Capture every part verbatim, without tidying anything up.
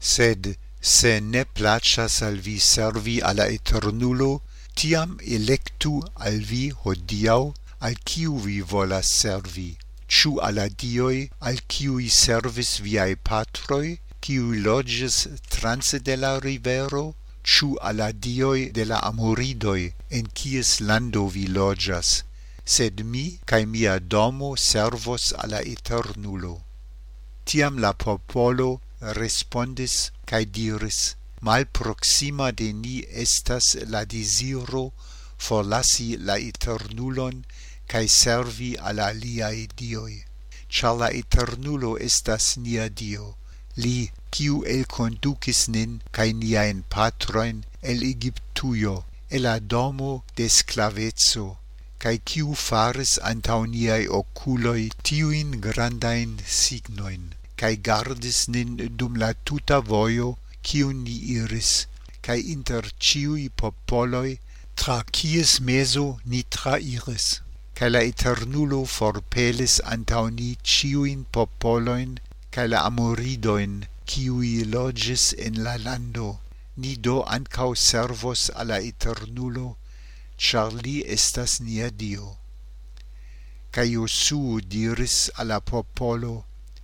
Sed se ne placas al vi servi alla Eternulo, tiam electu al vi hodiau al kiu vi volas servi. Ciu alla dioi al kiui servis viai patroi, kiui loges transe de la rivero, ciu alla dioi de la Amoridoi, en kies lando vi logas, sed mi cae mia domo servos alla Eternulo. Tiam la popolo respondis cae diris, mal proxima de ni estas la desiro forlasi la Eternulon cae servi alla aliae dioi. Char la Eternulo estas nia Dio, li, kiu el conducis nin cae niaen patroin el Egyptujo, el la domo de sclavezzo, cae kiu faris antau niai oculoi tiuin grandain signoin, cae gardis nin dum la tuta vojo kiun ni iris, cae inter ciui popoloi tra kies meso ni trairis. Cae la Eternulo forpelis antau ni ciuin popoloin, cae la Amoridoin, kiui logis en la lando. Ni do ancau servos alla Eternulo, char li estas nia Dio. Cae Josuo diris alla popolo,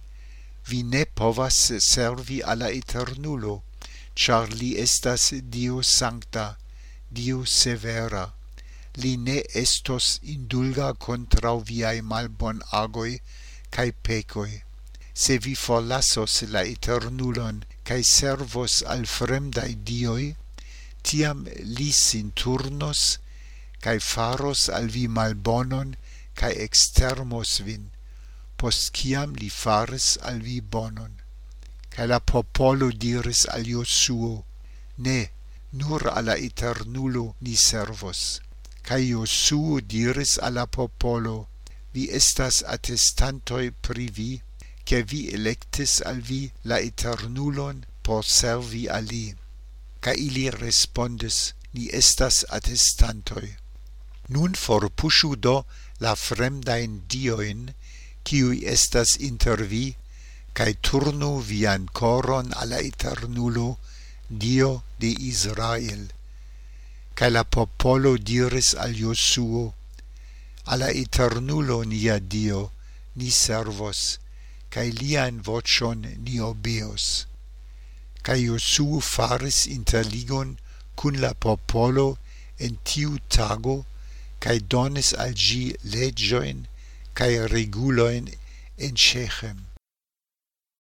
vi ne povas servi alla Eternulo, char li estas Dio sancta, Dio severa. Li ne estos indulga contrau viai malbon agoi cae pecoi. Se vi forlasos la Eternulon cae servos al fremdai dioi, tiam li sin turnos cae faros al vi malbonon cae extermos vin, post ciam li faris al vi bonon. Cae la popolo diris al Josuo, ne, nur alla Eternulo ni servos. Cae Josuo diris alla popolo, vi estas attestantoi pri vi, che vi electis al vi la Eternulon por servi a li. Cae ili respondis, ni estas attestantoi. Nun forpushu do la fremdain dioin, kiui estas inter vi, cae turnu vian coron alla Eternulo, Dio de Israel. Cae la popolo diris al Josuo, alla Eternulo nia Dio, ni servos, cae lian vocion ni obeos. Cae Josuo faris interligon cun la popolo en tiu tago, cae donis al gi legioin cae reguloin en Shechem.